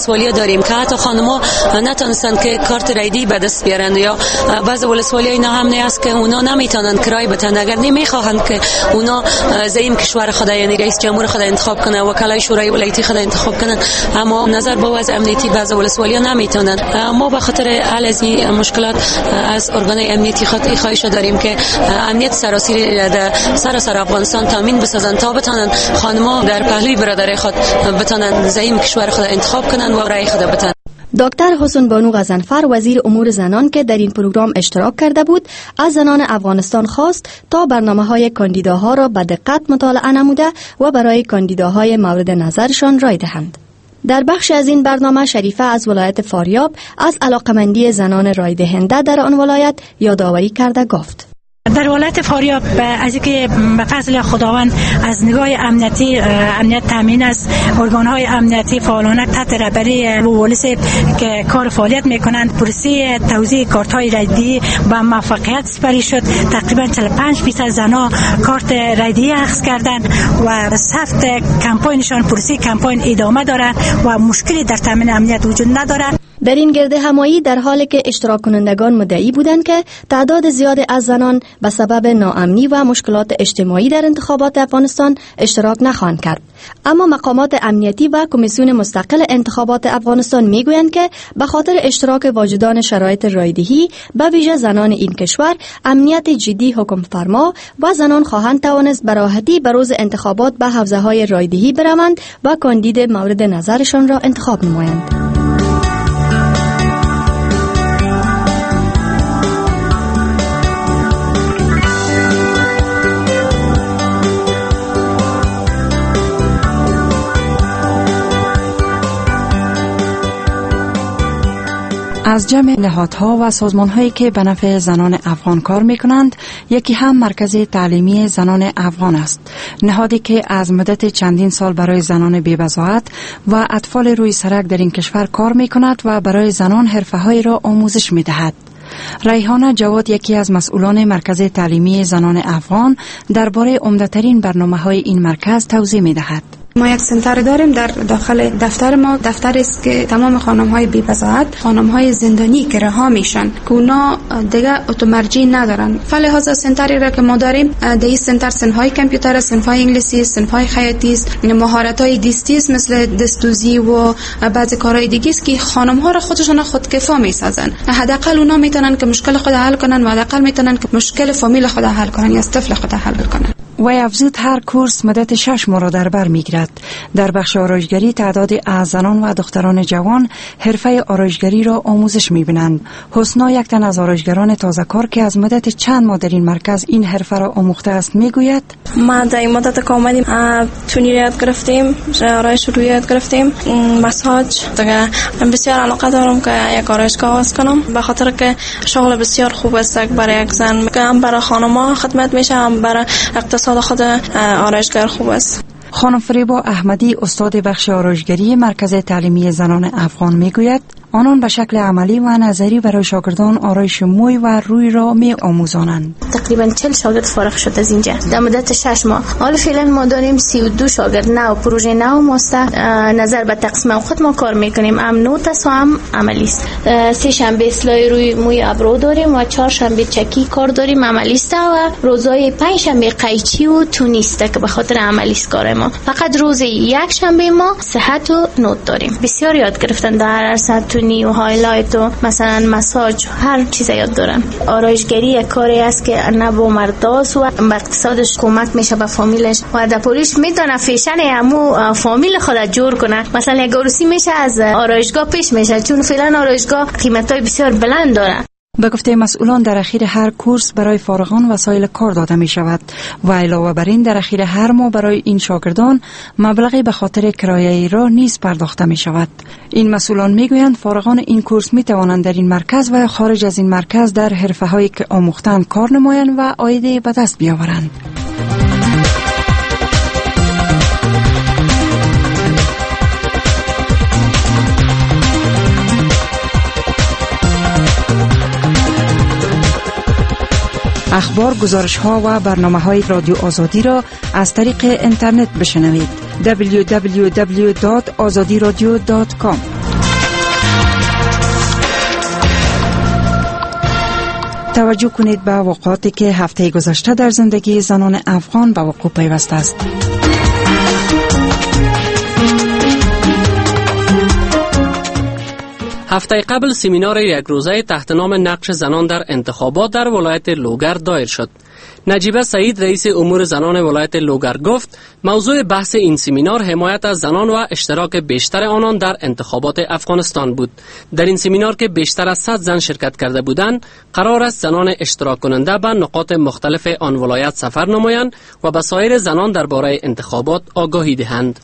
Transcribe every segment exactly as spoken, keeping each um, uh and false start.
ولسوالی داریم که حتی خانم‌ها نتونستن که کارت رایدی به دست بیارن، یا بعض ولسوالی اینا هم نه است که اونا نمیتونن کرای بتن، اگر نمیخواهند که اونا زعیم کشور خود یعنی رئیس جمهور خود انتخاب کنه، وکلای شورای ولایتی خود انتخاب کنن، اما نظر به وضع امنیتی بعض ولسوالی نمیتونن. ما به خاطر حل از این مشکلات از ارگان امنیتی خود خواهش داریم که امنیت سراسری در سراسر افغانستان تامین بسازن تا بتونن خانم‌ها در پهلوی برادری خود بتونن زعیم کشور خود انتخاب کنن و رای خود بتن. دکتر حسن بانو غضنفر وزیر امور زنان که در این پروگرام اشتراک کرده بود، از زنان افغانستان خواست تا برنامه‌های کاندیداها را به دقت مطالعه نموده و برای کاندیداهای مورد نظرشان رای دهند. در بخش از این برنامه شریفه از ولایت فاریاب از علاقمندی زنان رای دهنده در آن ولایت یادآوری کرده گفت: در ولایت فاریاب از اینکه به فضل خداوند از نگاه امنیتی امنیت تامین است، ارگان‌های امنیتی فعالانه تحت رهبری پلیس که کار فعالیت می‌کنند، پروسه توزیع کارت‌های رایدی با موفقیت سپری شد. تقریبا چهل و پنج درصد زنان کارت رایدی اخذ کردند و سخت کمپاینشان پروسه کمپاین ادامه دارد و مشکلی در تامین امنیت وجود ندارد. در این گرد همایی در حالی که اشتراک کنندگان مدعی بودند که تعداد زیاد از زنان به سبب ناامنی و مشکلات اجتماعی در انتخابات افغانستان اشتراک نخواهند کرد، اما مقامات امنیتی و کمیسیون مستقل انتخابات افغانستان میگویند که به خاطر اشتراک واجدان شرایط رایدهی به ویژه زنان این کشور، امنیت جدی حکم فرما و زنان خواهند توانست به راحتی به روز انتخابات به حوزه‌های رایدهی بروند و کاندید مورد نظرشان را انتخاب نمایند. از جمع نهادها و سازمان‌هایی که به نفع زنان افغان کار می‌کنند، یکی هم مرکز تعلیمی زنان افغان است. نهادی که از مدت چندین سال برای زنان بی‌بضاعت و اطفال روی سرک در این کشور کار می‌کند و برای زنان حرفه‌هایی را آموزش می‌دهد. ریحانه جواد یکی از مسئولان مرکز تعلیمی زنان افغان درباره عمده‌ترین برنامه‌های این مرکز توضیح می‌دهد. ما یک سنتر داریم در داخل دفتر ما، دفتری است که تمام خانم‌های بی‌بضاعت، خانم‌های زندانی که رها میشن که اونا دیگه اتومرجی ندارن، فلحاظ سنتری را که ما داریم در این سنتر صنف‌های کامپیوتر، صنف‌های انگلیسی، صنف‌های خیاطی است، مهارت‌های دستی است مثل دستوزی و بعضی کارهای دیگه است که خانم‌ها را خودشون خودکفا می‌سازن. حداقل اونا میتونن که مشکل خود حل کنن و حداقل میتونن که مشکل فامیل خود حل کنن یا طفل خود حل کنن. و افزود هر کورس مدت شش ماه را در بر میگیرد. در بخش آرایشگری تعدادی از زنان و دختران جوان حرفه آرایشگری را آموزش میبینند. حسنا یک تن از آرایشگران تازه کار که از مدت چند ماه در این مرکز این حرفه را آموخته است میگوید: ما در این مدت که آمدیم تونی یاد گرفتیم، آرایش رو یاد گرفتیم، مساج دیگه. بسیار علاقه دارم که یک آرایشگاه باز کنم، به خاطر که شغل بسیار خوب است برای یک زن، هم برای خانم‌ها خدمت میشه، هم برای اقتصاد خود آرایشگر خوب است. خانم فریبا احمدی استاد بخش آرایشگری مرکز تعلیمی زنان افغان میگوید آنان به شکل عملی و نظری برای شاگردان آرایش موی و روی را می آموزانند. تقریبا چهل شاگرد فارغ شد از اینجا در مدت شش ماه. حالا فعلا ما داریم سی و دو شاگرد نو، پروژه نو ماست. نظر به تقسیم اوقات ما کار میکنیم، هم نوت و هم عملی است. سه شنبه اصلاح روی موی ابرو داریم و چهار شنبه چکی کار داریم عملی است و روزهای پنج شنبه قیچی و تونیست که به خاطر عملی است کار ما. فقط روز یک شنبه ما صحت و نوت داریم. بسیار یاد گرفتن در صحت و هایلایت و مثلا مساج، هر چیز یاد دارن. آرایشگری یک کاری است که نه با مرداست و به اقتصادش کمک میشه به فامیلش و در پولیش میتونه فیشن همو فامیل خودت جور کنه. مثلا یک عروسی میشه از آرایشگاه پیش میشه، چون فعلا آرایشگاه قیمتای بسیار بلند داره. به گفته مسئولان در اخیر هر کورس برای فارغان وسایل کار داده می شود و علاوه بر این در اخیر هر ماه برای این شاگردان مبلغی به خاطر کرایه راه نیز پرداخته می شود. این مسئولان می گویند فارغان این کورس می توانند در این مرکز و خارج از این مرکز در حرفه هایی که آموختند کار نمایند و عاید به دست بیاورند. اخبار، گزارش‌ها و برنامه‌های رادیو آزادی را از طریق اینترنت بشنوید. دبلیو دبلیو دبلیو دات آزادی رادیو دات کام توجه کنید به واقعاتی که هفته گذشته در زندگی زنان افغان به وقوع پیوسته است. هفته قبل سمینار یک روزه تحت نام نقش زنان در انتخابات در ولایت لوگر دایر شد. نجیبه سعید رئیس امور زنان ولایت لوگر گفت موضوع بحث این سمینار حمایت از زنان و اشتراک بیشتر آنان در انتخابات افغانستان بود. در این سمینار که بیشتر از صد زن شرکت کرده بودند، قرار است زنان اشتراک کننده به نقاط مختلف آن ولایت سفر نمایند و به سایر زنان درباره انتخابات آگاهی دهند.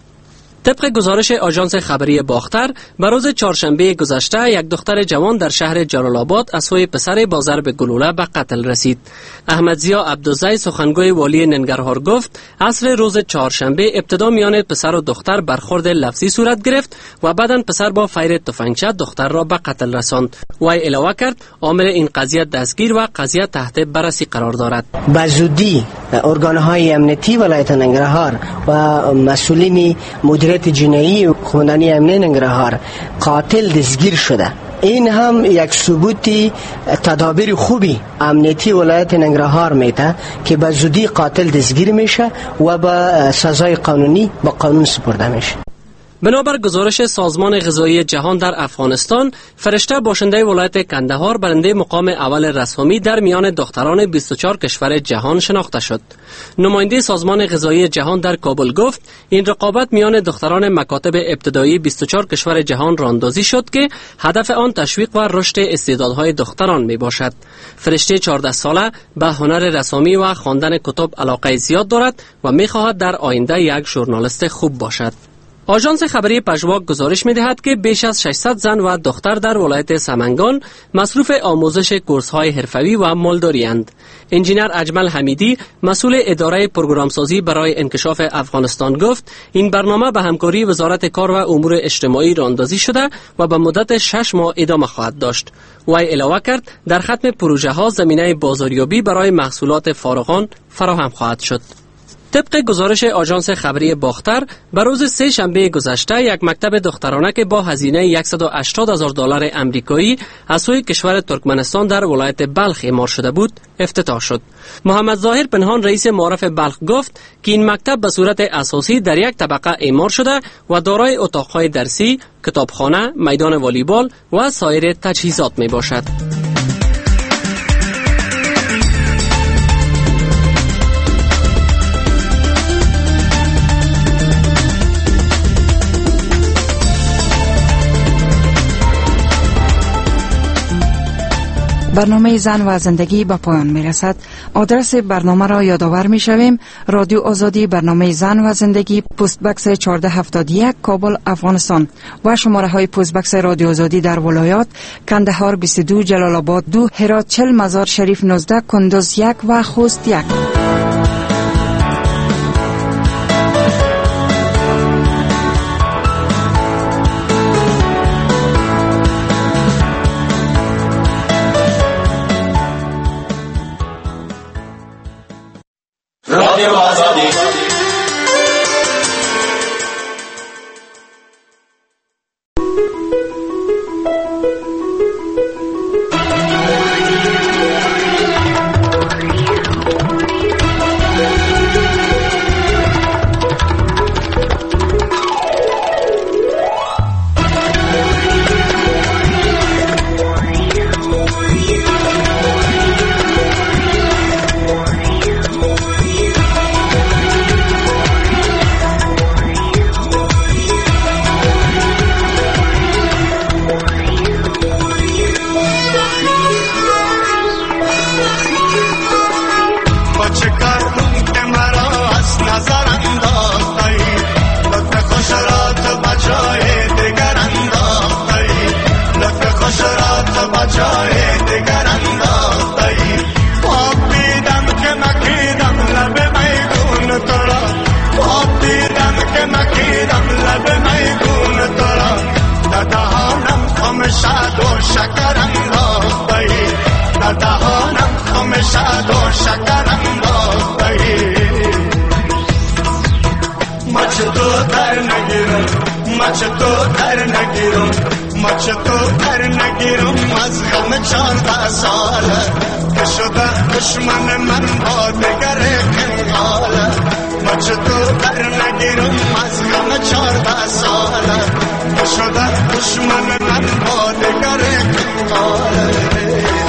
طبق گزارش آژانس خبری باختر، به روز چهارشنبه گذشته یک دختر جوان در شهر جلال آباد از سوی پسر با ضرب گلوله به قتل رسید. احمد ضیا عبدالزی سخنگوی والی ننگرهار گفت عصر روز چهارشنبه ابتدا میان پسر و دختر برخورد لفظی صورت گرفت و بعداً پسر با فیر تفنگچه دختر را به قتل رساند. وی علاوه کرد عامل این قضیه دستگیر و قضیه تحت بررسی قرار دارد. به زودی ارگان‌های امنیتی ولایت ننگرهار و مسئولین مدیریت جنایی خواندنی امنیت ننگرهار قاتل دستگیر شده. این هم یک ثبوتی تدابیر خوبی امنیتی ولایت ننگرهار میده که به زودی قاتل دستگیر میشه و به سزای قانونی به قانون سپرده میشه. بنابر گزارش سازمان غذایی جهان در افغانستان، فرشته باشنده ولایت کندهار برنده مقام اول رسمی در میان دختران بیست و چهار کشور جهان شناخته شد. نماینده سازمان غذایی جهان در کابل گفت این رقابت میان دختران مکاتب ابتدایی بیست و چهار کشور جهان راندازی شد که هدف آن تشویق و رشد استعدادهای دختران می باشد. فرشته چهارده ساله به هنر رسامی و خواندن کتب علاقه زیاد دارد و می خواهد در آینده یک ژورنالیست خوب باشد. آژانس خبری پژواک گزارش می‌دهد که بیش از ششصد زن و دختر در ولایت سمنگان مصروف آموزش کورس‌های حرفه‌ای و مالداری اند. انجینر اجمل حمیدی مسئول اداره پروگرامسازی برای انکشاف افغانستان گفت این برنامه به همکاری وزارت کار و امور اجتماعی راندازی شده و به مدت شش ماه ادامه خواهد داشت. وی علاوه کرد در ختم پروژه ها زمینه بازاریابی برای محصولات فارغان فراهم خواهد شد. طبق گزارش آژانس خبری باختر، به روز سه شنبه گذشته یک مکتب دخترانه که با هزینه صد و هشتاد هزار دلار آمریکایی از سوی کشور ترکمنستان در ولایت بلخ اعمار شده بود، افتتاح شد. محمد ظاهر پنهان رئیس معارف بلخ گفت که این مکتب به صورت اساسی در یک طبقه اعمار شده و دارای اتاق‌های درسی، کتابخانه، میدان والیبال و سایر تجهیزات می باشد. برنامه زن و زندگی به پایان می رسد. آدرس برنامه را یادآور می شویم: رادیو آزادی، برنامه زن و زندگی، پست بکس چهارده هفتاد و یک، کابل، افغانستان. و شماره های پست بکس رادیو آزادی در ولایات: کندهار بیست و دو، جلال آباد دو، هرات چهل، مزار شریف نوزده، کندوز یک و خوست یک. رادیو آزادی. مچ تو در نگیرم از غم چارده ساله که شده دشمن من با دگر کنگاله مچ تو در نگیرم از غم چارده ساله که شده دشمن من با دگر کنگاله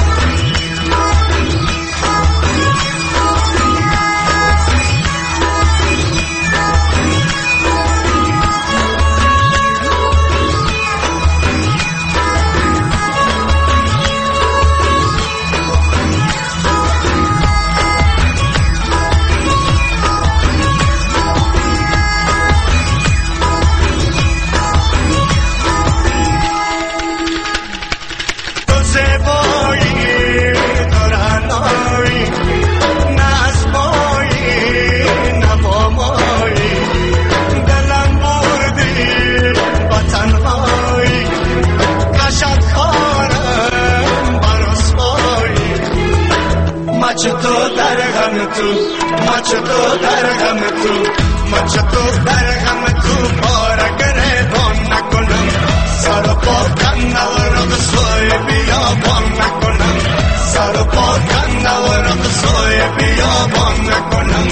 مچ تو در غم تو مچ تو در غم تو مچ تو در غم تو بارگره بان نکنم سر پا کندورم سوی بیابان نکنم سر پا کندورم سوی بیابان نکنم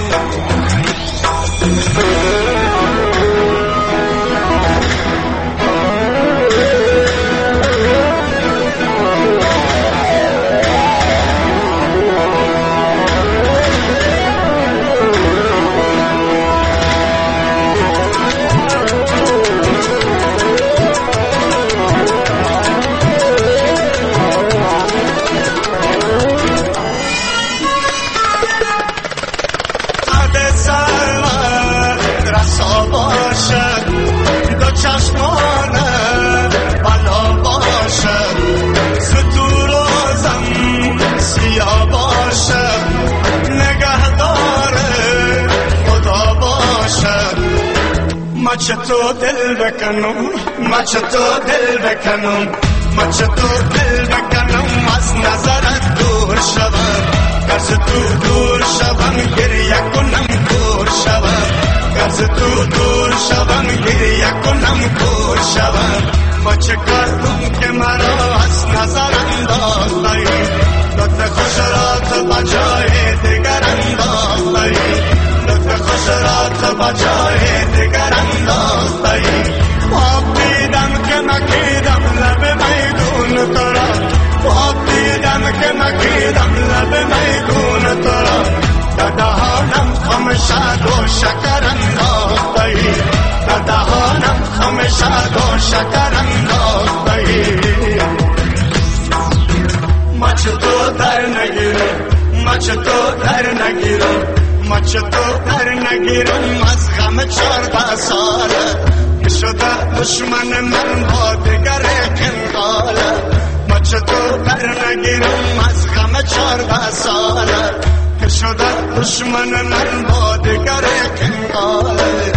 مچ تو دل بکنم مچ تو دل بکنم مچ تو دل بکنم از نظرت دور شوم از تو دور شوم گریه کنم دور شوم از تو دور شوم گریه کنم دور شوم مچ کردم که مرا از نظر انداختی لطف خوش را تو بجای دیگر انداختی لطف خوش را تو بجای دیگر انداختی خواب دیدم که مکیدم لب میدون تو را خواب دیدم که مکیدم لب میدون تو را در دهانم خم شد و شکر انداختی در دهانم خم شد و شکر انداختی مچ تو در نگیرم مچ تو در نگیرم مچ تو در نگیرم از غم چارده ساله که شده دشمن من با دگر کنگاله مچ تو در نگیرم از غم چارده ساله که شده دشمن من با دگر کنگاله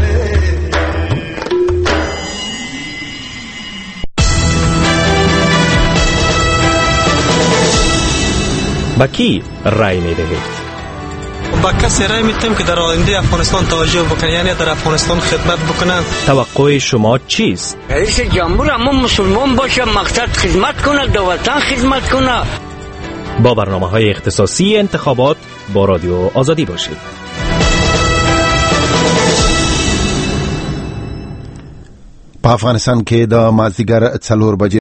با کی رای می دهید؟ با کسی رای میتیم که در آینده افغانستان توجه بکنه، یعنی در افغانستان خدمت بکنن. توقع شما چیست؟ رئیس جمهور اما مسلمان باشه، مقصد خدمت کنه، دو وطن خدمت کنه. با برنامه های اختصاصی انتخابات با رادیو آزادی باشید. په افغانستان کې د مازدیګر څلور بجې